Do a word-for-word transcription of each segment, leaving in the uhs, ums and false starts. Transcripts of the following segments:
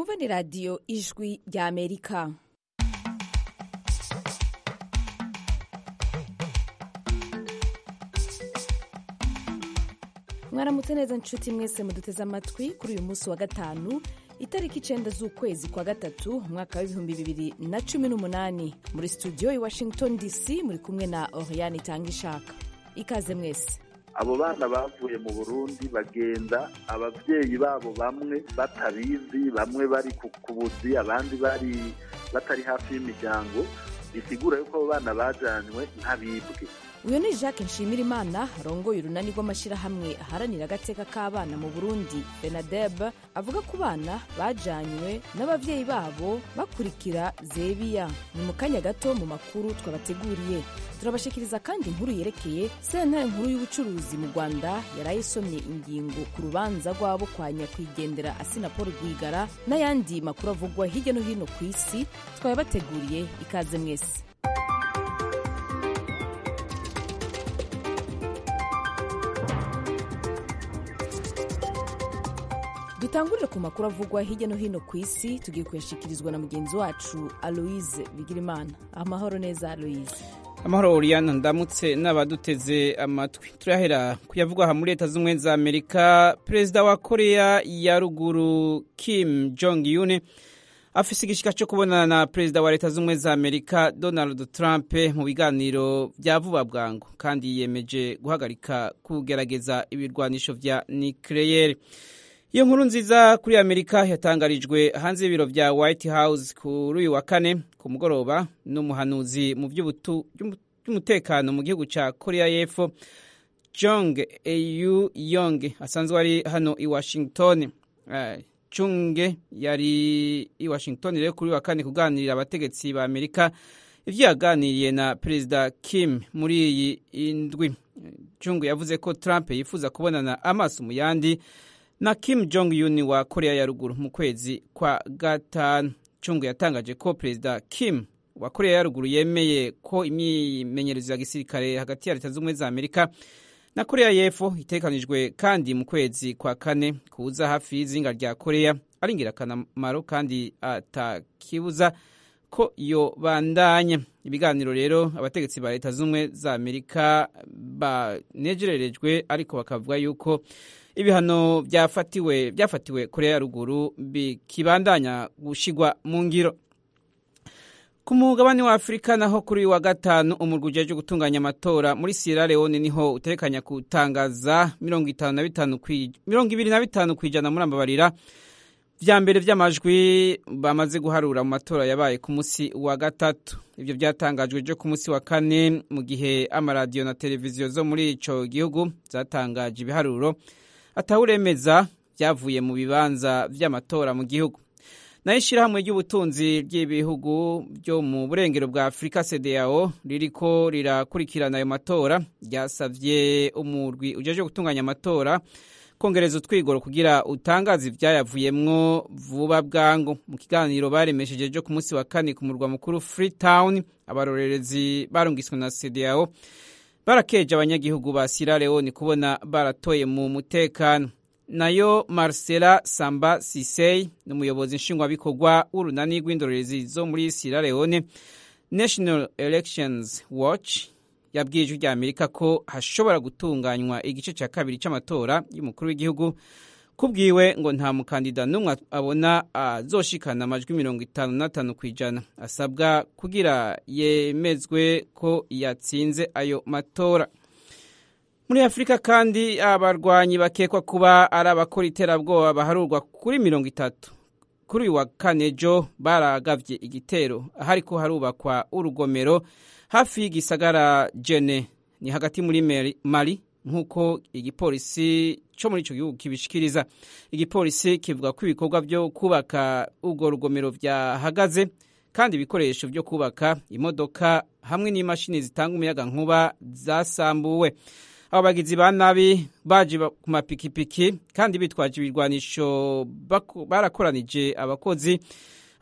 mwumva ni radiyo ijwi rya Amerika. Mwaramutse neza nshuti mwese muduteze amatwi kuri uyu munsi wa gatanu itariki icenda z'ukwezi kwa gatatu umwaka w'ibihumbi bibiri na cumi n'umunani. Muri studio i Washington D C muri kumwe na Oriane Tangishaka. Ikaze mwese. Abo bana bavuye mu Burundi bagenda abavyeyi babo bamwe batabizi, bamwe bari ku buzi, abandi bari batari hafi y'imiryango, bisigura yuko abo bana bajanywe nk'abibwe. Uyu ni Jacques Nshimirimana arongoye urunani rw'amashirahamwe aharanira agateka k'abana mu Burundi FENADEB, avuga ku bana bajanywe n'abavyeyi babo bakurikira Zebiya. Ni mu kanya gato mu makuru twabateguriye. Turabashikiriza kandi inkuru yerekeye sentare nkuru y'ubucuruzi mu Rwanda yarayisomye ingingo ku rubanza rwabo kwa nyakwigendera Assinapol Rwigara n'ayandi makuru avugwa hirya no hino ku isi twabateguriye. Ikaze mwese. Dutangurire ku makuru avugwa hirya no hino ku isi, tugiye kuyashikirizwa na mugenzi wacu Aloise Bigirimana. Amahoro neza Aloise. Amahoro Oriana, ndamutse n'abaduteze amatwi. Turahera kuyavugwa muri Leta z'Ubumwe za Amerika. Perezida wa Korea ya Ruguru Kim Jong-un afise igishika cyo kubonana na Perezida wa Leta z'Ubumwe za Amerika Donald Trump mu biganiro vya vuba bwangu, kandi yiyemeje guhagarika kugerageza ibirwanisho vya nucleaire. Iyo nkuru nziza kuri Amerika yatangarijwe hanze y'ibiro vya White House kuri uyu wa kane ku mugoroba n'umuhanuzi mu by'umutekano mu gihugu ca Korea y'Epfo Jong Eun Yong asanzwe ari hano i Washington. Uh, Chung yari i Washington rero kuri uyu wa kane kuganirira abategetsi ba Amerika ivyo yaganiriye na Perezida Kim muri iyi indwi. Chung yavuze ko Trump yifuza kubonana amaso mu yandi na Kim Jong-un wa Korea ya Ruguru mu kwezi kwa gatanu. Chung yatangaje ko Perezida Kim wa Korea ya Ruguru yemeye ko imyimenyerezo ya gisirikare hagati ya Leta z'Ubumwe za Amerika na Korea y'Epfo itekanijwe kandi mu kwezi kwa kane kuza hafi y'izinga rya Korea ari ingirakamaro kandi atakibuza ko yo bandanya. Ibiganiro rero abategetsi ba Leta z'Ubumwe za Amerika banejererejwe, ariko bakavuga yuko ibihano byafatiwe byafatiwe Korea ya Ruguru bikibandanya gushigwa mu ngiro. Ku mugabane wa Afrika naho kuri wa gatanu umurwi ujeje gutunganya amatora muri Sierra Leone niho utekanya kutangaza mirongo ibiri na bitanu kwijana muri ambabarira vya mbere vy'amajwi bamaze guharura mu matora yabaye ku musi wa gatatu. Ivyo byatangajwe je ku musi wa kane mu gihe amaradiyo na televiziyo zo muri ico gihugu zatangaje ibiharuro atawuremeza vyavuye mu bibanza vy'amatora mu gihugu. Naho ishirahamwe ry'ubutunzi ry'ibihugu byo mu burengero bwa Afrika C D A O ririko rirakurikirana ayo matora ryasavye umurwi ujeje gutunganya amatora kongereza utwigoro kugira utangaza ivyayavuyemwo vuba bwangu. Mu kiganiro baremesheje jo ku munsi wa kane ku murwa mukuru Freetown, abarorerezi barungiswe na C D A O barakeje abanyagihugu ba Sierra Leone kubona baratoye mu mutekano. Nayo Marcela Samba Sisei n'umuyobozi nshingwabikorwa w'urunani rw'indorerezi zo muri Sierra Leone National Elections Watch yabwije rya Amerika ko hashobora gutunganywa igice cya kabiri c'amatora y'umukuru w'igihugu. Kubwiwe ngo nta mukandida n'umwe abona azoshikana amajwi mirongo itanu na tanu kwijana asabwa kugira yemezwe ko yatsinze ayo matora. Muri Afrika kandi abarwanyi bakekwa kuba ari abakora iterabwoba baharurwa kuri mirongo itatu kuri uyu wa kane jo baragavye igitero ahariko harubakwa urugomero hafi y'igisagara Jene ni hagati muri Mali, nk'uko igipolisi cyo muri ico gihugu kibishikiriza. Igipolisi kivuga ko ibikorwa byo kubaka urwo rugomero vyahagaze kandi ibikoresho byo kubaka imodoka hamwe n'imashini zitanga umuyaga nkuba zasambuwe. Abo bagizi ba nabi baje ku mapikipiki kandi bitwaje ibirwanisho barakoranije abakozi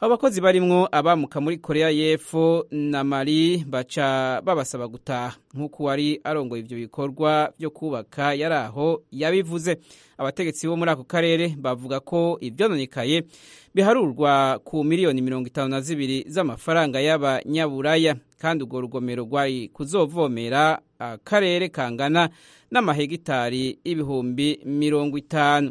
abo bakozi barimwo abamuka muri Korea y'Epfo na Mali baca babasaba gutaha nk'uko wari arongoye ivyo bikorwa byo kubaka yaraho yabivuze. Abategetsi bo muri ako karere bavuga ko ivyononekaye biharurwa ku miliyoni mirongo itanu na zibiri z'amafaranga y'abanyaburaya, kandi urwo rugomero rwari kuzovomera akarere kangana n'amahegitari ibihumbi mirongo itanu.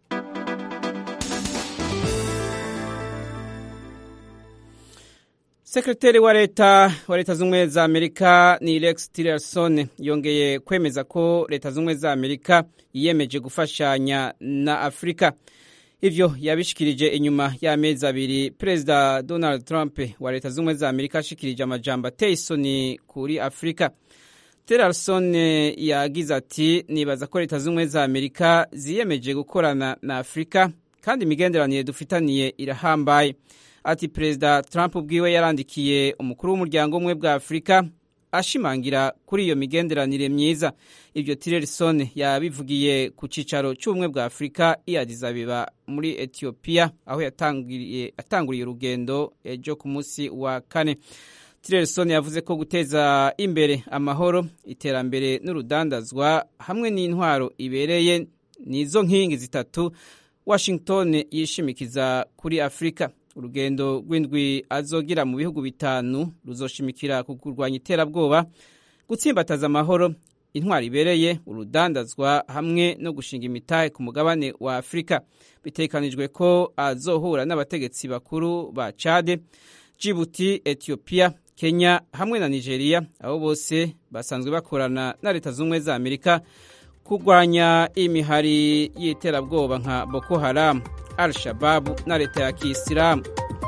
Sekretari wa leta wa leta z'ubumwe za Amerika ni Rex Tillerson yongeye kwemeza ko leta z'ubumwe za Amerika yiyemeje gufashanya na Afrika. Ivyo yabishikirije inyuma y'amezi abiri Perezida Donald Trump wa leta z'ubumwe za Amerika ashikirije amajambo ateye isoni kuri Afrika. Tillerson yagize ati nibaza ko leta z'ubumwe za Amerika ziyemeje gukorana na Afrika kandi imigenderanire dufitaniye irahambaye. Ati Perezida Trump ubwiwe yarandikiye umukuru w'umuryango umwe bwa Afrika ashimangira kuri iyo migenderanire myiza. Ivyo Tillerson yabivugiye ku cicaro cy'ubumwe bwa Afrika i Addis Abeba muri Ethiopia, aho yatanguriye atanguriye urugendo ejo ku munsi wa kane. Tillerson yavuze ko guteza imbere amahoro, iterambere n'urudandazwa hamwe n'intwaro ibereye nizo nkingi zitatu Washington yishimikiza kuri Afrika. Urugendo rw'indwi azogira mu bihugu bitanu ruzoshimikira ku kurwanya iterabwoba, gutsimbataza amahoro, intwari ibereye, urudandazwa hamwe no gushinga imitahe ku mugabane wa Afrika. Bitekanijwe ko azohura n'abategetsi bakuru ba Chad, Djibouti, Ethiopia, Kenya hamwe na Nigeria, abo bose basanzwe bakorana na leta z'ubumwe za Amerika kurwanya imihari y'iterabwoba nka Boko Haram, Al-Shabaab na leta ya Kisilamu.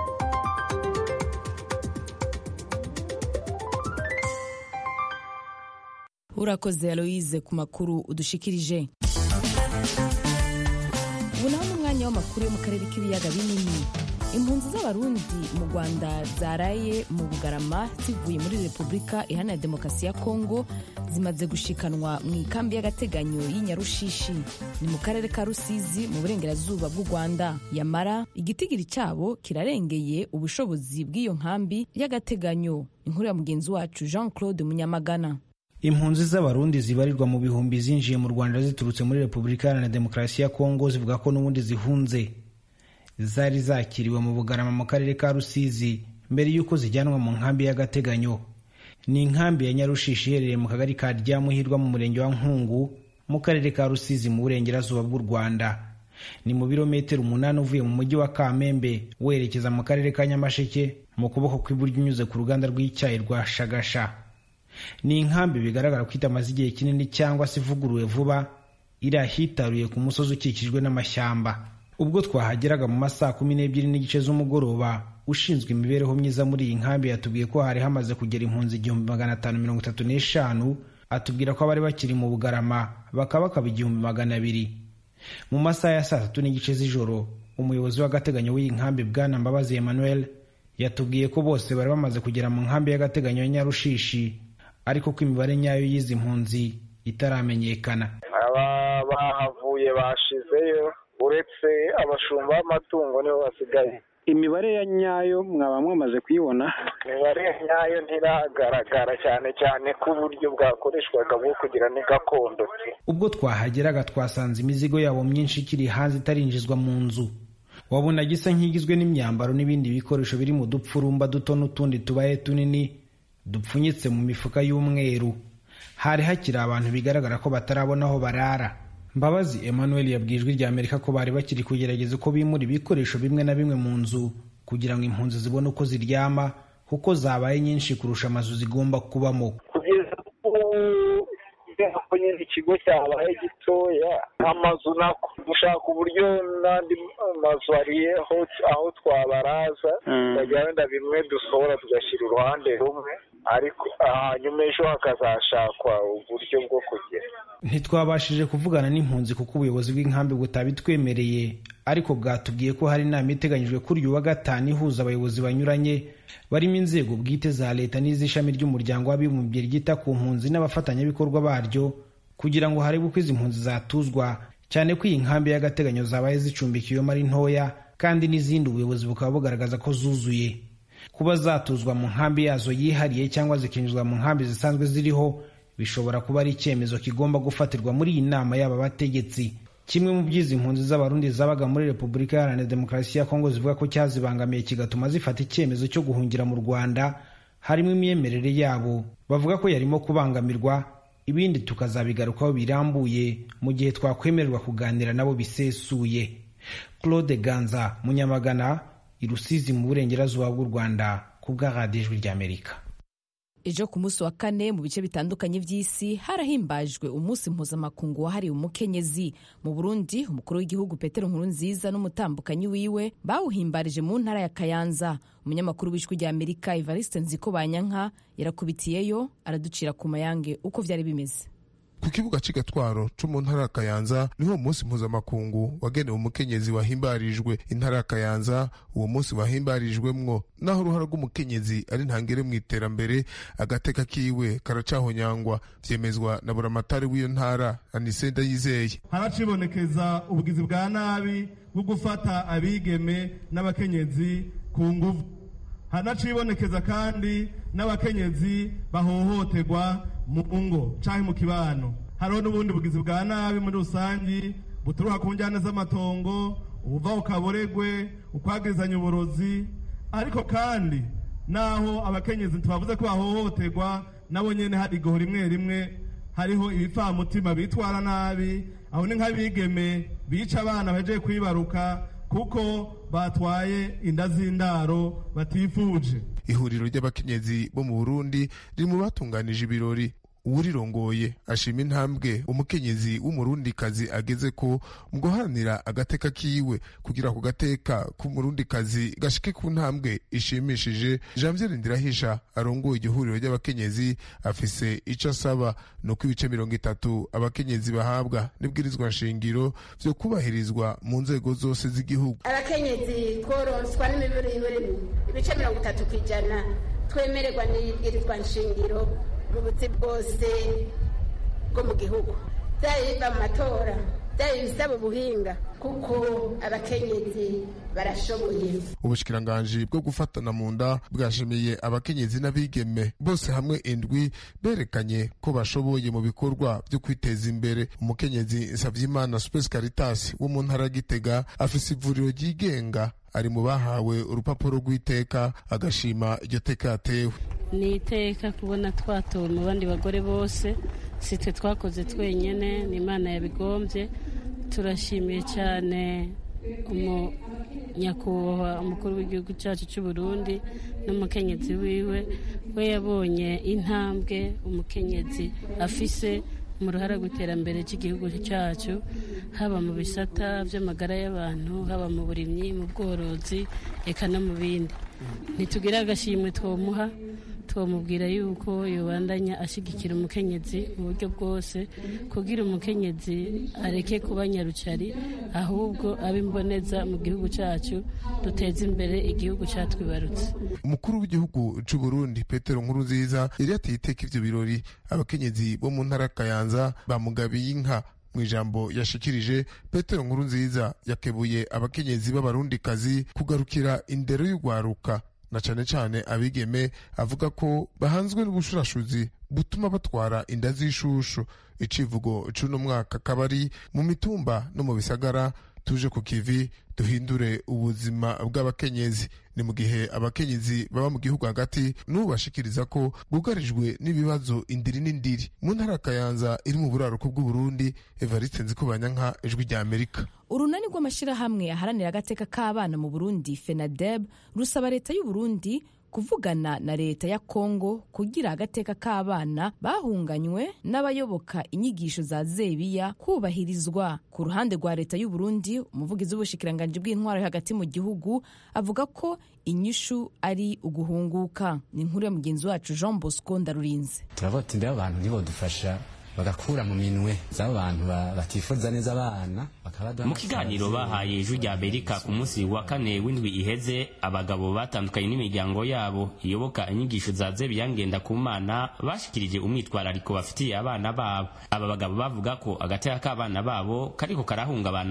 Urakoze Aloise ku makuru udushikirije. Ubu naho n'umwanya w'amakuru yo mu karere k'ibiyaga binini. Impunzi z'abarundi mu Rwanda zaraye mu Bugarama zivuye muri Repubulika Iharanira Demokarasi ya Kongo zimaze gushikanwa mu ikambi y'agateganyo y'Inyarushishi ni mu karere ka Rusizi mu burengerazuba bw'u Rwanda. Yamara igitigiri cyabo kirarengeye ubushobozi bw'iyo nkambi y'agateganyo. Inkuru ya mugenzi wacu Jean Claude Munyamagana. Impunzi z'abarundi zibarirwa mu bihumbi zinjiye mu Rwanda ziturutse muri Repubulika Iharanira Demokarasi ya Kongo zivuga ko n'ubundi zihunze. Zari zakiriwe mu Bugarama mu karere ka Rusizi mbere yuko zijyanwa mu nkambi y'agateganyo. Ni inkambi ya Nyarushishi iherereye mu kagari ka Ryamuhirwa mu murenge wa Nkungu mu karere ka Rusizi mu burengerazuba bw'u Rwanda. Ni mu birometero umunani uvuye mu mujyi wa Kamembe werekeza mu karere ka Nyamasheke mu kuboko kw'iburyo unyuze ku ruganda rw'icyayi rwa Shagasha. Ni inkambi bigaragara ko itamaze igihe kinini cyangwa se ivuguruwe vuba, iri ahitaruye ku musozi ukikijwe n'amashyamba. Ubwo twahageraga mu masaha kumi n'ebyiri n'igice z'umugoroba, ushinzwe imibereho myiza muri iyi nkambi yatubwiye ko hari hamaze kugera impunzi igihumbi magana atanu mirongo itatu n'eshanu, atubwira ko abari bakiri mu Bugarama bakaba bakaba igihumbi magana abiri. Mu masaha ya saa tatu n'igice z'ijoro, umuyobozi w'agateganyo w'iyi nkambi Bwana Mbabazi Emmanuel yatubwiye ko bose bari bamaze kugera mu nkambi y'agateganyo ya Nyarushishi, ariko ko imibare nyayo y'izi mpunzi itaramenyekana. Aba bahavuye bashizeyo uretse abashumba b'amatungo nibo basigaye. Imibare ya nyayo mwaba mwamaze kuyibona? Imibare ya nyayo ntiragaragara cyane cyane ku buryo bwakoreshwaga bwo kugira ni gakondo. Ubwo twahageraga twasanze imizigo yabo myinshi ikiri hanze itarinjizwa mu nzu. Wabona gisa nk'igizwe n'imyambaro n'ibindi bikoresho biri mu dupfurumba duto n'utundi tubaye tunini dupfunyitse mu mifuka y'umweru. Hari hakiri abantu bigaragara ko batarabona aho barara. Mbabazi Emmanuel yabwijwe rya Amerika ko bari bakiri kugerageza ko bimura ibikoresho bimwe na bimwe mu nzu kugira ngo impunzi zibone uko ziryama, kuko zabaye nyinshi kurusha amazu zigomba kubamo. Kugeza ubu ikigo cyabaye gitoya, amazu nako dushaka uburyo n'andi mazu ariyeho aho twabaraza ndagira wenda bimwe dusohora tugashyira uruhande rumwe, ariko hanyuma ejo hakazashakwa uburyo bwo kugera. Ntitwabashije kuvugana n'impunzi kuko ubuyobozi bw'inkambi butabitwemereye, ariko bwatubwiye ko hari inama iteganyijwe kuri uyu wa gatanu ihuza abayobozi banyuranye barimo inzego bwite za leta n'iz'ishami ry'umuryango w'abibumbye ryita ku mpunzi n'abafatanyabikorwa baryo, kugira ngo harebwe uko izi mpunzi zatuzwa, cyane ko iyi nkambi y'agateganyo zabaye zicumbikiwemo ari ntoya kandi n'izindi ubuyobozi bukaba bugaragaza ko zuzuye. Kuba zatuzwa mu nkambi yazo yihariye cyangwa zikinjizwa mu nkambi zisanzwe ziriho bishobora kuba ari icyemezo kigomba gufatirwa muri iyi nama y'aba bategetsi. Kimwe mu byizi impunzi z'abarundi zabaga muri Repubulika Iharanira Demokarasi ya Kongo zivuga ko cyazibangamiye kigatuma zifata icyemezo cyo guhungira mu Rwanda harimo imyemerere yabo. Bavuga ko yarimo kubangamirwa, ibindi tukazabigarukaho birambuye mu gihe twakwemererwa kuganira nabo bisesuye. Claude Ganza, Munyamagana, i Rusizi mu burengerazuba bw'u Rwanda, ku bwa Radio Ijwi ry'Amerika. Ejo ku munsi wa kane mu bice bitandukanye by'isi harahimbajwe umunsi mpuzamakungu wahariwe umukenyezi. Mu Burundi, umukuru w'igihugu Petero Nkurunziza n'umutambukanyi wiwe bawuhimbarije mu ntara ya Kayanza. Umunyamakuru w'Ijwi ry'Amerika Evariste Nzikobanyanka yarakubitiyeyo araducira ku mayange uko vyari bimeze. Ku kibuga c'igatwaro co mu ntara ya Kayanza niho umunsi mpuzamakungu wagenewe umukenyezi wahimbarijwe. Intara ya Kayanza uwo munsi wahimbarijwemwo naho uruhara rw'umukenyezi ari ntangere mu iterambere, agateka kiwe karacahonyangwa, vyemezwa na buramatari w'iyo ntara Anise Ndayizeye. Haracibonekeza ubugizi bwa nabi bwo gufata abigeme n'abakenyezi ku nguvu. Hanacibonekeza kandi n'abakenyezi bahohoterwa mu ngo canke mu kibano. Hariho n'ubundi bugizi bwa nabi muri rusangi buturuka ku njyana z'amatongo, ubuva ukaboregwe, ukwagirizanya uburozi. Ariko kandi naho abakenyezi tubavuze ko bahohoterwa, nabo nyene hari igoho rimwe rimwe hariho ibipfamutima bitwara nabi. Aho ni nk'abigeme bica abana baje kwibaruka kuko batwaye inda z'indaro batifuje. Ihuriro ry'abakenyezi bo mu Burundi riri mu batunganije ibirori. Uwurirongoye ashima intambwe umukenyezi w'umurundikazi ageze ko mu guharanira agateka kiwe kugira ku gateka k'umurundikazi gashike ku ntambwe ishimishije. Janvier Ndirahisha arongoye igihuriro ry'abakenyezi afise ico asaba nuko ibice mirongo itatu abakenyezi bahabwa n'ibwirizwa nshingiro vyo kubahirizwa mu nzego zose z'igihugu. Abakenyezi tworonswa n'imibiri ibice mirongo itatu kw'ijana twemererwa n'ibwirizwa nshingiro mu buzi bwose bwo mu gihugu, byaba biva mu matora, byaba ibisaba ubuhinga, kuko abakenyezi barashoboye. Ubushikiranganji bwo gufatana mu nda bwashimiye abakenyezi n'abigeme bose hamwe indwi berekanye ko bashoboye mu bikorwa byo kwiteza imbere. Umukenyezi Nsavyimana Space Caritas wo mu ntara Gitega afise ivuriro ryigenga, ari mu bahawe urupapuro rw'iteka, agashima iryo teka yatewe. Ni iteka kubona twatowe mu bandi bagore bose, si twe twakoze twenyene, ni Imana yabigombye. Turashimiye cyane umunyakubahwa umukuru w'igihugu cyacu cy'u Burundi n'umukenyezi wiwe, we yabonye intambwe umukenyezi afise mu ruhara rw'iterambere ry'igihugu cyacu, haba mu bisata by'amagara y'abantu, haba mu burimyi, mu bworozi, eka no mu bindi. Ntitugira agashimwe twomuha, twomubwira yuko yobandanya ashigikira umukenyezi mu buryo bwose, kugira umukenyezi areke kuba nyarucari, ahubwo abimboneza mu gihugu cyacu, duteze imbere igihugu cyatwibarutse. Umukuru w'igihugu cy'u Burundi Petero Nkurunziza yari yateye iteka ivyo birori. Abakenyezi bo mu ntara Kayanza bamugabiye inka. Mu ijambo yashikirije, Petero Nkurunziza yakebuye abakenyezi b'abarundikazi kugarukira indero y'ugwaruka na cane cane abigeme, avuga ko bahanzwe n'ubushurashuzi butuma batwara inda z'ishushu. Icivugo c'uno mwaka kabari mu mitumba no mu bisagara, tuje ku kivi duhindure ubuzima bw'abakenyezi. Ni mu gihe abakenyezi baba mu gihugu hagati n'ubu bashikiriza ko bugarijwe n'ibibazo indiri n'indiri. Mu ntara Kayanza iri mu buraruko bw'u Burundi, Evariste Nzikobanyanka, Ijwi ry'Amerika. Urunani rw'amashirahamwe aharanira agateka k'abana mu Burundi FENADEB rusaba leta y'u Burundi kuvugana na leta ya Kongo kugira agateka k'abana bahunganywe n'abayoboka inyigisho za Zebiya kubahirizwa. Ku ruhande rwa leta y'u Burundi, umuvugizi w'ubushikiranganje bw'intwaro hagati mu gihugu avuga ko inyishu ari uguhunguka. Ni inkuru ya mugenzi wacu Jean Bosco Ndarurinze. Turavuga ati ndaba abantu nibo dufasha bagakura mu minwe z'abantu batifuza neza abana. Mu kiganiro bahaye Ijwi ry'Amerika ku munsi wa kane w'indwi iheze, abagabo batandukanye n'imiryango yabo iyoboka inyigisho za Zebiya Ngendakumana bashikirije umwitwarariko bafitiye abana babo. Aba bagabo bavuga ko agateka k'abana babo kariko karahungabana,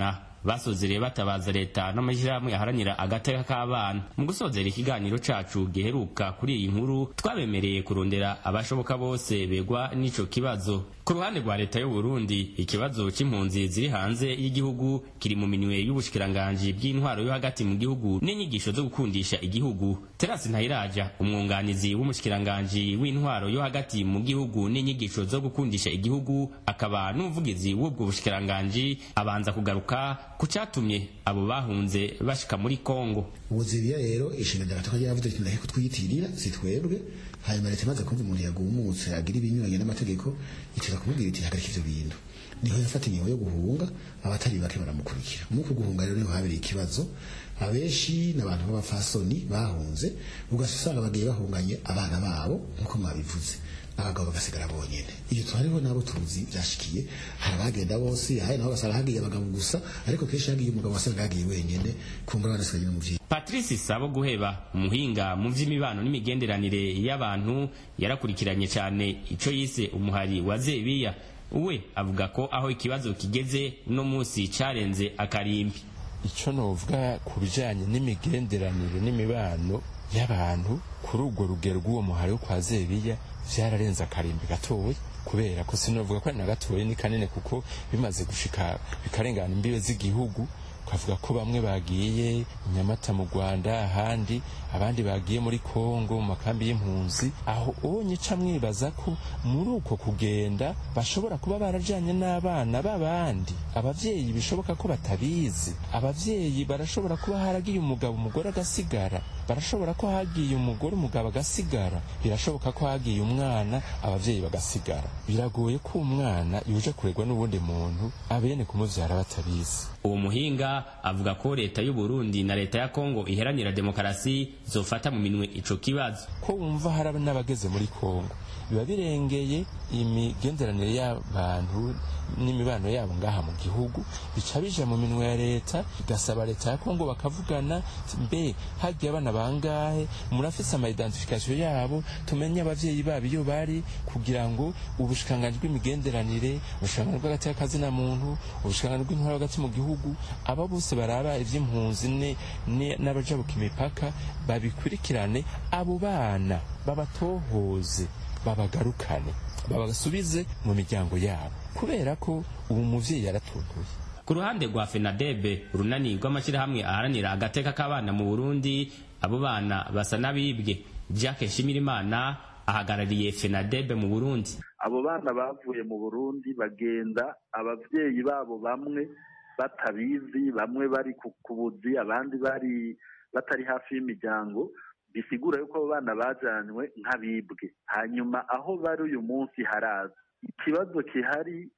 basozereye batabaza leta n'amashyirahamwe aharanira agateka k'abana. Mu gusozera ikiganiro cacu giheruka kuri iyi nkuru twabemereye kurondera abashoboka bose begwa n'ico kibazo. Ku ruhande rwa leta y'u Burundi, ikibazo c'impunzi ziri hanze y'igihugu kiri mu minwe y'ubushikiranganji bw'intwaro yo hagati mu gihugu n'inyigisho zo gukundisha igihugu. Terasi Ntayiraja, umwunganizi w'umushikiranganji w'intwaro yo hagati mu gihugu n'inyigisho zo gukundisha igihugu, akaba n'umuvugizi w'ubwo bushikiranganji, abanza kugaruka ku catumye abo bahunze bashika muri Kongo. Ubuzibiya rero ishinga ry'agataka ryavuze ati ndaheko twiyitirira si twebwe, hanyuma leta imaze kumva umuntu yagumutse agira ibinyuranye n'amategeko iteza kumubwira iti hagarika ivyo bintu. Niho yafata ingingo yo guhunga, abatari bake baramukurikira. Mu kuguhunga rero niho habereye ikibazo. Abenshi n'abantu b'abafasoni bahunze, ugasanga bagiye bahunganye abana babo nkuko mwabivuze, abagabo bagasigara bonyene. Iyo twariho nabo tuzi byashikiye, harabagenda bose, haye naho basanga hagiye abagabo gusa, ariko kenshi hagiye umugabo wasanga hagiye wenyene, kumva banasigaye mu vyi. Patrice Sabo Guheba, umuhinga mu vy'imibano n'imigenderanire y'abantu, yarakurikiranye cyane ico yise umuhari wa Zebiya. Uwe avuga ko aho ikibazo kigeze no musi carenze akarimbi. Ico novuga ku bijanye n'imigenderanire n'imibano y'abantu kuri urwo rugero rw'uwo muhari wo kwa Zebiya vyararenze akarimbi gatoya, kubera ko sinovuga ko ari na gatoya ni kanene, kuko bimaze gushika bikarengana imbibe z'igihugu. Kavuga ko bamwe bagiye Nyamata mu Rwanda, ahandi abandi bagiye muri Kongo mu makambi y'impunzi. Aho onye ca mwibaza ko muri uko kugenda bashobora kuba barajanye n'abana b'abandi, abavyeyi bishoboka ko batabizi. Abavyeyi barashobora kuba haragiye umugabo umugore agasigara, barashobora ko hagiye umugore umugabo agasigara, birashoboka ko hagiye umwana abavyeyi bagasigara. Biragoye ko umwana yuje kuregwa n'ubundi muntu abene kumuvyara batabizi. Uwo muhinga avuga ko leta y'u Burundi na leta ya Kongo iheranira demokarasi zofata mu minwe ico kibazo. Ko wumva haraba n'abageze muri Kongo biba birengeye imigenderanire y'abantu n'imibano yabo ngaha mu gihugu, bica bija mu minwe ya leta, igasaba leta ya Kongo bakavugana, mbe hagiye abana bangahe, murafise ama identification yabo, tumenye abavyeyi babo iyo bari, kugira ngo ubushikiranganji bw'imigenderanire, ubushikiranganji bw'agati y'akazi na muntu, ubushikiranganji bw'intwaro hagati mu gihugu, aba bose baraba ivy'impunzi n'abajabuka imipaka babikurikirane, abo bana babatohoze, babagarukane, babasubize mu miryango yabo, kubera ko ubu muvyeyi yaratuntuye. Ku ruhande rwa FENADEB, urunani rw'amashyirahamwe aharanira agateka k'abana mu Burundi, abo bana basa n'abibwe. Jacques Nshimirimana ahagarariye FENADEB mu Burundi. Abo bana bavuye mu Burundi bagenda abavyeyi babo bamwe batabizi, bamwe bari ku buzi, abandi bari batari hafi y'imiryango, bisigura yuko abo bana bajanywe nk'abibwe. Hanyuma aho bari uyu munsi haraza ikibazo kihari,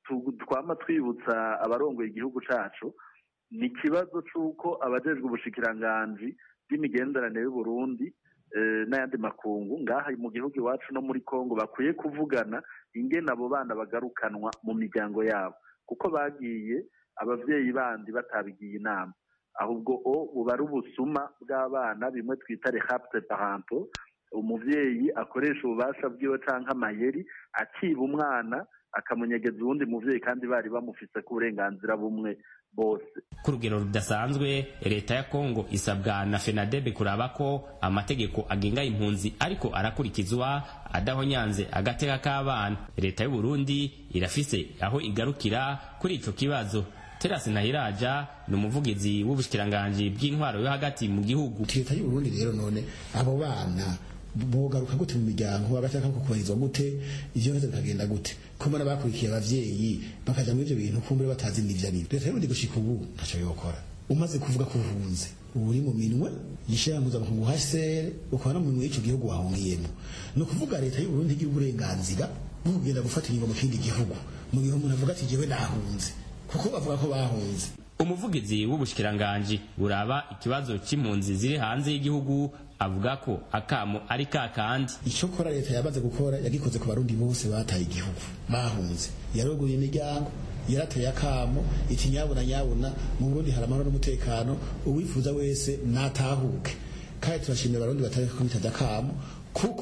twama twibutsa abarongoye igihugu cacu, ni ikibazo c'uko abajejwe ubushikiranganji bw'imigenderanire y'u Burundi eh, n'ayandi makungu ngaha mu gihugu iwacu no muri Kongo bakwiye kuvugana ingene abo bana bagarukanwa mu miryango yabo, kuko bagiye abavyeyi bandi batabigiye inama, ahubwo o buba ari ubusuma bw'abana, bimwe twita rehapte parento. Umuvyeyi akoresha ububasha bwiwe canke amayeri akiba umwana akamunyegeza uwundi muvyeyi kandi bari bamufise ku burenganzira bumwe bose. Ku rugero rudasanzwe, leta ya Kongo isabwa na FENADEB kuraba ko amategeko agenga impunzi ariko arakurikizwa adahonyanze agateka k'abana. Leta y'u Burundi irafise aho igarukira kuri ico kibazo. Terasi Ntayiraja ni umuvugizi w'ubushikiranganji bw'intwaro yo hagati mu gihugu. Leta y'u Burundi rero none abo bana bogaruka gute mu miryango, agateka ko kubahirizwa gute, ivyo bizo bikagenda gute, ko mbona bakurikiye abavyeyi bakaja muri ivyo bintu kumbure batazi n'ivyo ari. Leta y'u Burundi gushika ubu ntaco yokora. Umaze kuvuga ko uhunze uri mu minwe yishirambuza mu H C R, ukora mu minwe y'ico gihugu wahungiyemo. No kuvuga leta y'u Burundi igira uburenganzira bwo kugenda gufatira ingo mu kindi gihugu mu gihe umuntu avuga ati jewe nahunze, kuko bavuga ko bahunze. Umuvugizi w'ubushikiranganji buraba ikibazo c'impunzi ziri hanze y'igihugu avuga ko akamo ari kakandi. Ico kora leta yabaze gukora yagikoze ku barundi bose bataye igihugu bahunze, yaroguye imiryango, yarateye akamo iti nyabuna nyabuna mu Burundi hari amahoro n'umutekano, uwifuza wese natahuke. Kandi turashimira abarundi batari ku mitadakamo, kuko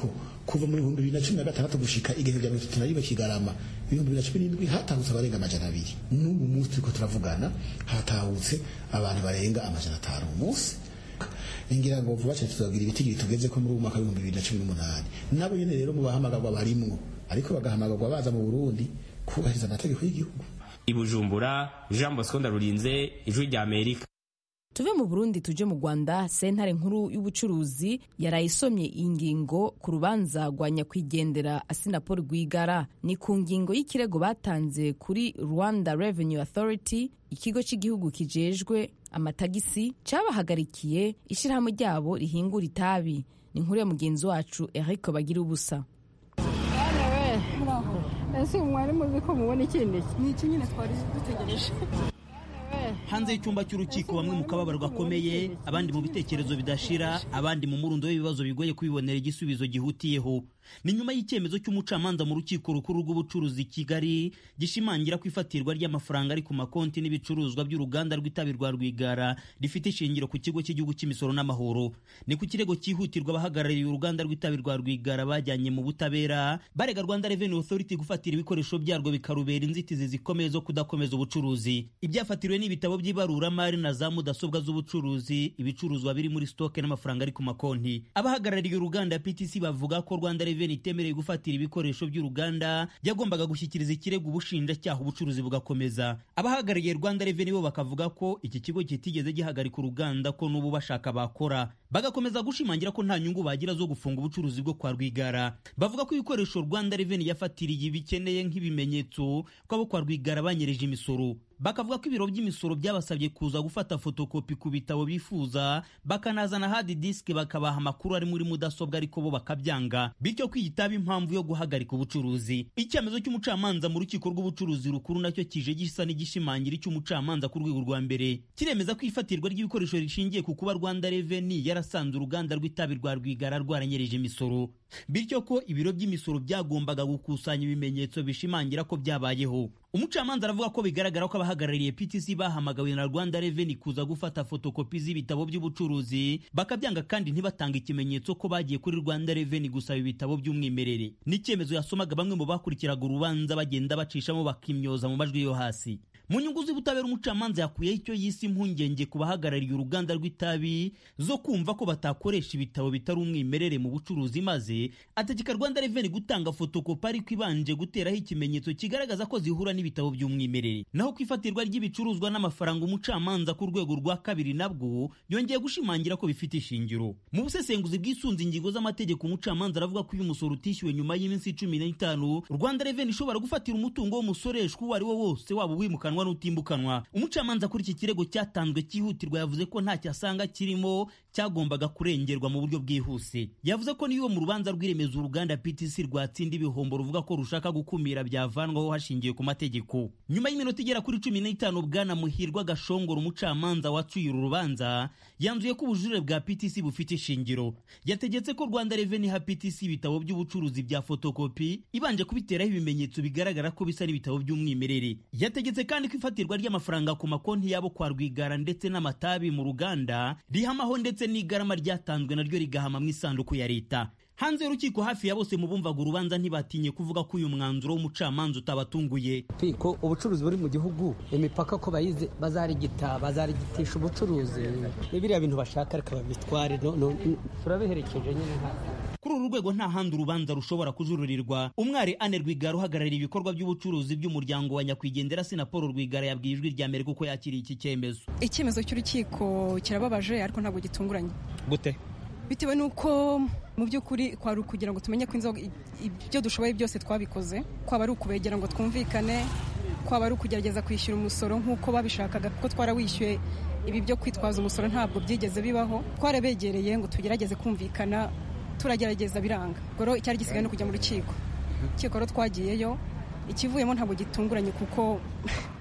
kuva mu bihumbi bibiri na cumi na gatandatu gushika igihe bya mirongo itatu na rimwe Kigarama ibihumbi bibiri na cumi n'indwi hatahutse abarenga amajana abiri n'ubu munsi turiko turavugana hatahutse abantu barenga amajana atanu umunsi ningira ngo vuba cyane tuzagira ibitigiri tugeze ko muri uyu mwaka w'ibihumbi bibiri na cumi n'umunani nabo nyene rero mu bahamagarwa barimwo ariko bagahamagarwa baza mu Burundi kubahiriza amategeko y'igihugu. I Bujumbura, Jean Bosco Ndarurinze, Ijwi rya Amerika. Tuve mu Burundi tuje mu Rwanda. Sentare nkuru y'ubucuruzi yarayisomye ingingo ku rubanza rwa nyakwigendera Assinapol Rwigara. Ni ku ngingo y'ikirego batanze kuri Rwanda Revenue Authority, ikigo cy'igihugu kijejwe amatagisi cabahagarikiye ishirahamwe ryabo rihingura itabi. Ni inkuru ya mugenzi wacu Eric Bagira ubusa. Ese umwari muzi ko mubona ikindi ni iki nyine twari dutegereje. Hanze y'icyumba cy'urukiko bamwe mu kababaro gakomeye, abandi mu bitekerezo bidashira, abandi mu murundo w'ibibazo bigoye kwibonera igisubizo gihutiyeho. Ni nyuma y'icyemezo cy'umucamanza mu rukiko rukuru rw'ubucuruzi Kigali gishimangira ko ifatirwa ry'amafaranga ari ku makonti n'ibicuruzwa by'uruganda rw'itabi rwa Rwigara rifite ishingiro ku kigo cy'igihugu cy'imisoro n'amahoro. Ni ku kirego cyihutirwa abahagarariye uruganda rw'itabi rwa Rwigara bajyanye mu butabera barega Rwanda Revenue Authority gufatira ibikoresho byarwo bikarubera inzitizi zikomeye zo kudakomeza ubucuruzi. Ibyafatiriwe n'ibitabo by'ibaruramari na za mudasobwa z'ubucuruzi, ibicuruzwa biri muri stoke n'amafaranga ari ku makonti. Abahagarariye uruganda P T C bavuga ko Rwanda Revenue itemereye gufatira ibikoresho by'uruganda yagombaga gushyikiriza ikirego ubushinjacyaha ubucuruzi bugakomeza. Abahagarariye Rwanda Revenue bo bakavuga ko iki kigo kitigeze gihagarika uruganda ko n'ubu bashaka bakora, bagakomeza gushimangira ko nta nyungu bagira zo gufunga ubucuruzi bwo kwa Rwigara. Bavuga ko ibikoresho Rwanda Revenue yafatiriye bikeneye nk'ibimenyetso ko abo kwa Rwigara banyereje imisoro. Bakavuga ko ibiro by'imisoro byabasabye kuza gufata fotokopi ku bitabo bifuza, bakanazana hard disk bakabaha amakuru ari muri mudasobwa ariko bo bakabyanga, bityo kwiyitaba impamvu yo guhagarika ubucuruzi. Icyemezo cy'umucamanza mu rukiko rw'ubucuruzi rukuru nacyo kije gisa n'igishimangira icy'umucamanza ku rwego rwa mbere, kiremeza ko ifatirwa ry'ibikoresho rishingiye ku kuba Rwanda Revenue yarasanze uruganda rw'itabi rwa Rwigara rwaranyereje imisoro, bityo ko ibiro by'imisoro byagombaga gukusanya ibimenyetso bishimangira ko byabayeho. Umucamanza aravuga ko bigaragara ko abahagarariye P T C bahamagawe na Rwanda Revenue kuza gufata fotokopi z'ibitabo by'ubucuruzi bakabyanga kandi ntibatanga ikimenyetso ko bagiye kuri Rwanda Revenue gusaba ibitabo by'umwimerere. N'icyemezo yasomaga bamwe mu bakurikiraga urubanza bagenda bacishamo bakimyoza mu majwi yo hasi. Mu nyungu z'ubutabera umucamanza yakuyeho icyo yise impungenge ku bahagarariye uruganda rw'itabi zo kumva ko batakoresha ibitabo bitari umwimerere mu bucuruzi, maze ategeka Rwanda Revenue gutanga fotokopi ariko ibanje guteraho ikimenyetso kigaragaza ko zihura n'ibitabo by'umwimerere. Naho kwifatirwa ry'ibicuruzwa n'amafaranga umucamanza ku rwego rwa kabiri nabwo yongeye gushimangira ko bifite ishingiro. Mu busesenguzi bw'isunze ingingo z'amategeko umucamanza aravuga ko uyu musoro utishyuwe nyuma y'iminsi cumi n'itanu Rwanda Revenue ishobora gufatira umutungo w'umusoreshwa uwo ari wo wose waba wimukanwa n'utimbukanwa. Umucamanza kuri iki kirego cyatanzwe cyihutirwa yavuze ko nta cyasanga kirimo cyagombaga kurengerwa mu buryo bwihuse. Yavuze ko niyo mu rubanza rw'iremeza uruganda P T C rwatsinda ibihombo ruvuga ko rushaka gukumira byavanwaho hashingiye ku mategeko. Nyuma y'iminota igera kuri cumi n'itanu Bwana Muhirwa Gashongora umucamanza wacuye uru rubanza yanzuye ko ubujurire bwa P T C bufite ishingiro. Yategetse ko Rwanda Revenue ha P T C ibitabo by'ubucuruzi bya fotokopi ibanje kubiteraho ibimenyetso bigaragara ko bisa n'ibitabo by'umwimerere. Yategetse kandi ko ifatirwa ry'amafaranga ku makonti yabo kwa Rwigara ndetse n'amatabi mu ruganda rihamaho ndetse n'igarama ryatanzwe naryo rigahama mu isanduku ya leta. Hanze y'urukiko hafi ya bose mu bumvaga urubanza ntibatinye kuvuga ko uyu mwanzuro w'umucamanza utabatunguye. Ko ubucuruzi buri mu gihugu imipaka ko bayize bazarigita bazarigitisha ubucuruzi n'ibiriya bintu bashaka reka babitware no, no, turabiherekeje nyine. Kuri uru rwego nta handi urubanza rushobora kujururirwa. Umwari Anne Rwigara uhagarariye ibikorwa by'ubucuruzi by'umuryango wa nyakwigendera Assinapol Rwigara yabwiye Ijwi rya Amerika uko yakiriye iki cyemezo. Icyemezo cy'urukiko kirababaje ariko ntabwo gitunguranye. Gute? Bitewe nuko mu by'ukuri kwari kugira ngo tumenye ko inzoga ibyo dushoboye byose twabikoze, kwaba ari ukubegera ngo twumvikane, kwaba ari ukugerageza kwishyura umusoro nk'uko babishakaga kuko twarawishyuye ibi byo kwitwaza umusoro ntabwo byigeze bibaho. Twarabegereye ngo tugerageze kumvikana, turagerageza biranga. Goro icyari gisigaye no kujya mu rukiko. Urukiko ro twagiyeyo ikivuyemo ntabwo gitunguranye kuko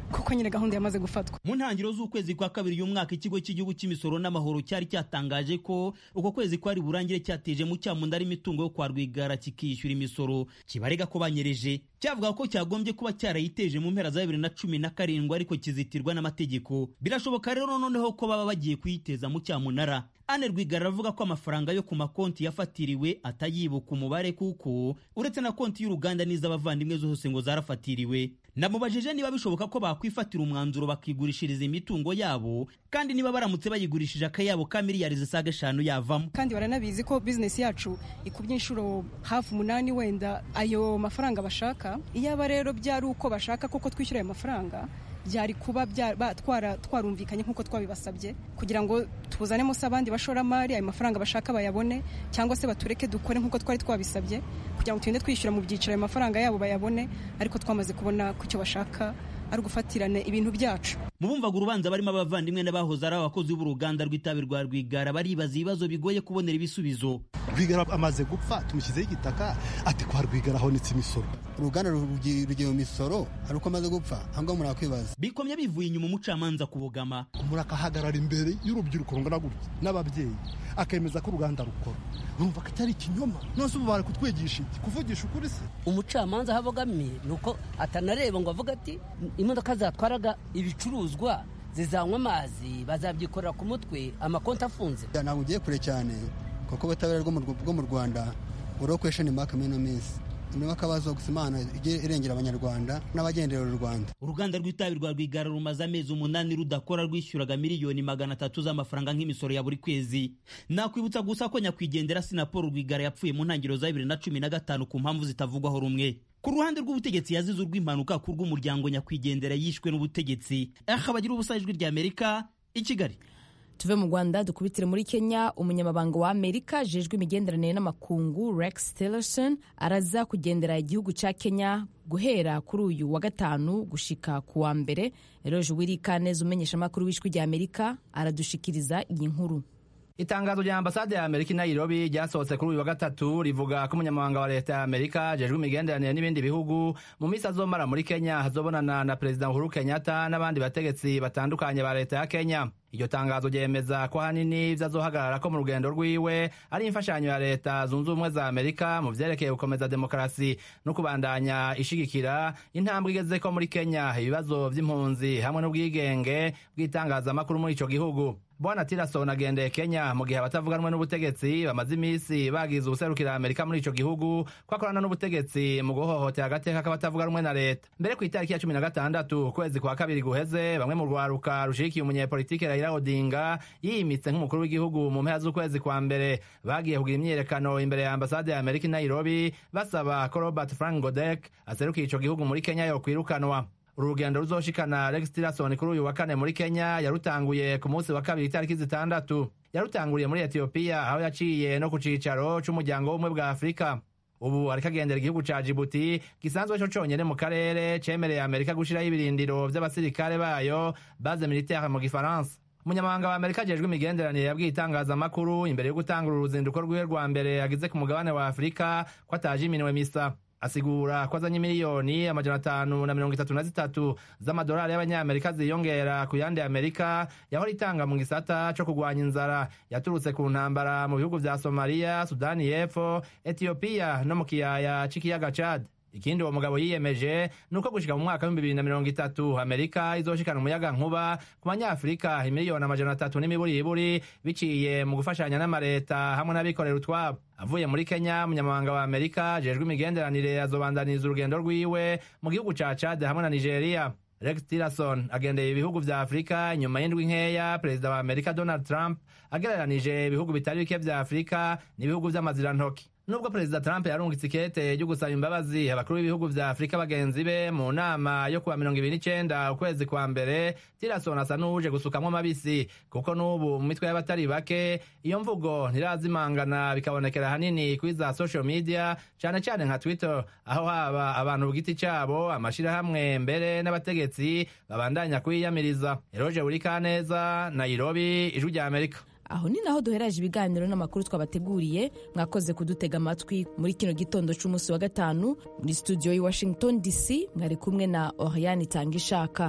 kuko nyine gahunda yamaze gufatwa. Mu ntangiriro z'ukwezi kwa kabiri uyu mwaka ikigo cy'igihugu cy'imisoro n'amahoro cyari cyatangaje ko uko kwezi kwari burangire cyateje mu cyamunda imitungo yo kwa Rwigara kikishyura imisoro kibarega ko banyereje, cyavuga ko cyagombye kuba cyarayiteje mu mpera za bibiri na cumi na karindwi ariko kizitirwa n'amategeko. Birashoboka rero noneho ko baba bagiye kuyiteza mu cyamunara. Anne Rwigara aravuga ko amafaranga yo ku makonti yafatiriwe atayibuka umubare kuko uretse na konti y'uruganda n'iz'abavandimwe zose ngo zarafatiriwe. Namubajije niba bishoboka ko bakwifatira umwanzuro bakigurishiriza imitungo yabo kandi niba baramutse bayigurishije akayabo ka miliyari zisaga eshanu yavamo. Kandi baranabizi ko business yacu ikubye inshuro hafi umunani wenda ayo mafaranga bashaka. Iyaba rero byari uko bashaka koko twishyura ayo mafaranga byari kuba twara twarumvikanye nk'uko twabibasabye kugira ngo tuzanemo se abandi bashoramari ayo mafaranga bashaka bayabone cyangwa se batureke dukore nk'uko twari twabisabye kugira ngo tugende twishyura mu byiciro ayo mafaranga yabo bayabone, ariko twamaze kubona ko icyo bashaka ari ugufatirana ibintu byacu. Mu bumvaga urubanza barimo abavandimwe n'abahoze ari abakozi b'uruganda rw'itabi rwa Rwigara baribaza ibibazo bigoye kubonera ibisubizo. Rwigara amaze gupfa tumushyizeho igitaka ati kwa Rwigara honetse imisoro, uruganda rugiye mu misoro ari uko amaze gupfa, ahubwo murakwibaza. Bikomye bivuye inyuma umucamanza kubugama, murakahagarara imbere y'urubyiruko rungana gutya n'ababyeyi akemeza ko uruganda rukora, urumva ko atari ikinyoma. Nose ubu bari kutwigisha iki? Kuvugisha ukuri se? Umucamanza habogamiye nuko atanareba ngo avuga ati imodoka zatwaraga ibicuruzwa zizanywa amazi bazabyikorera ku mutwe amakonti afunze. Ntabwo ugiye kure cyane kuko ubutabera bwo mu Rwanda urokwesha ni maka meno minsi niba akabazo gusa Imana irengera abanyarwanda n'abagendera u Rwanda. Uruganda rw'itabi rwa Rwigara rumaze amezi umunani rudakora rwishyuraga miliyoni magana atatu z'amafaranga nk'imisoro ya buri kwezi. Nakwibutsa gusa ko nyakwigendera Sinapolo Rwigara yapfuye mu ntangiriro za bibiri na cumi na gatanu ku mpamvu zitavugwaho rumwe. Ku ruhande rw'ubutegetsi yazize urw'impanuka ku rw'umuryango nyakwigendera yishwe n'ubutegetsi. Aha bagira ubusa ijwi rya Amerika i Kigali. Tuve mu Rwanda dukubitire muri Kenya. Umunyamabanga wa Amerika jejwe imigenderanire n'amakungu Rex Tillerson araza kugendera igihugu ca Kenya guhera kuri uyu wa gatanu gushika ku wa mbere. Eroje Wirikaneza umenyesha makuru w'ijwi rya Amerika aradushikiriza iyi nkuru. Itangazo rya ambasade ya Amerika i Nairobi ryasohotse kuri uyu wa gatatu rivuga ko umunyamabanga wa leta ya Amerika jejwe imigenderanire n'ibindi bihugu mu minsi azomara muri Kenya hazobonana na Perezida Uhuru Kenyatta n'abandi bategetsi batandukanye ba leta ya Kenya. Iryo tangazo ryemeza ko hanini vyazohagarara ko mu rugendo rwiwe ari imfashanyo ya leta zunze ubumwe za Amerika mu vyerekeye gukomeza demokarasi no kubandanya ishigikira intambwe igeze ko muri Kenya ibibazo vy'impunzi hamwe n'ubwigenge bw'itangazamakuru muri ico gihugu. Bwana Tillerson agendeye Kenya mu gihe abatavuganwe n'ubutegetsi bamaze imisi bagize ubuserukira Amerika muri ico gihugu kwakorana n'ubutegetsi mu guhohotera agateka k'abatavuganwe na leta. Mbere ku itariki ya cumi na gatandatu ukwezi kwa kabiri guheze bamwe mu rwaruka rushigikiye umunyepolitike Raila Odinga yimitse nk'umukuru w'igihugu mu mpera z'ukwezi kwa mbere bagiye kugira imyiyerekano imbere ya ambasade ya Amerika i Nairobi basaba ko Robert Frank Godek aserukiye ico gihugu muri Kenya yo kwirukanwa. Urugendo ruzoshikana Rex Tillerson kuri uyu wa kane muri Kenya yarutanguye ku munsi wa kabiri itariki zitandatu. Yarutanguriye muri Ethiopia aho yaciye no ku cicaro c'umuryango w'ubumwe bwa Afrika. Ubu ariko agendera igihugu ca Djibouti gisanzwe co conyene mu karere cemereye Amerika gushiraho ibirindiro vy'abasirikare bayo base militaire mu Gifaransa. Umunyamabanga wa Amerika jejwe imigenderanire yabwiye itangazamakuru imbere yo gutangura uruzinduko rwiwe rwa mbere yagize ku mugabane wa Afrika ko ataje iminwe misa. Asigura ko azanye miliyoni amajana atanu na mirongo itatu na zitatu z'amadolari y'abanyamerika ziyongera ku yandi Amerika yahora itanga mu gisata co kugwanya inzara yaturutse ku ntambara mu bihugu vya Somalia, Sudani y'Epfo, Ethiopia no mu kiyaya c'ikiyaga Chad. Ikindi uwo mugabo yiyemeje nuko gushika mu mwaka w'ibihumbi bibiri na mirongo itatu Amerika izoshikana umuyaga nkuba ku banyafrika imiliyoni amajana atatu n'imiburiburi biciye mu gufashanya n'amareta hamwe n'abikorera utwabo. Avuye muri Kenya, umunyamabanga wa Amerika jejwe imigenderanire azobandaniza urugendo rwiwe mu gihugu ca Chad hamwe na Nigeria. Rex Tillerson agendeye ibihugu vya Afrika nyuma y'indwi nkeya Perezida wa Amerika Donald Trump agereranije ibihugu bitari bike vya Afrika n'ibihugu vy'amazirantoki. Nubwo Perezida Trump yarungitse ikete ryo gusaba imbabazi abakuru b'ibihugu vya Afrika bagenzi be mu nama yo kuwa mirongo ibiri n'icenda ukwezi kwa mbere, Tillerson asa n'uje gusukamwo mabisi kuko n'ubu mu mitwe y'abatari bake iyo mvugo ntirazimangana bikabonekera hanini kuri za social media cane cane nka Twitter aho haba abantu ku giti cabo amashirahamwe mbere n'abategetsi babandanya kwiyamiriza. Eroje Wirikaneza, Nairobi, Ijwi rya Amerika. Aho ni naho duheraje ibiganiro n'amakuru twabateguriye. Mwakoze kudutega amatwi muri kino gitondo c'umunsi wa gatanu. Muri studio i Washington D C mwari kumwe na Oriane Tangishaka.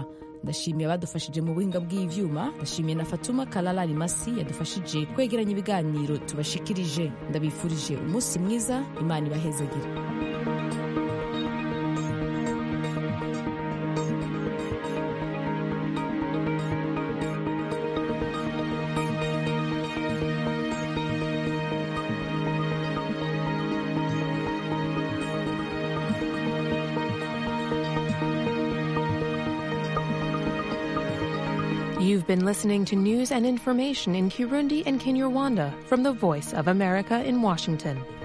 ndashimiye abadufashije mu buhinga bw'ivyuma, ndashimiye na Fatuma Kalala Limasi yadufashije kwegeranya ibiganiro tubashikirije. Ndabifurije umunsi mwiza, Imana ibahezagire. You've been listening to news and information in Kirundi and Kinyarwanda from the Voice of America in Washington.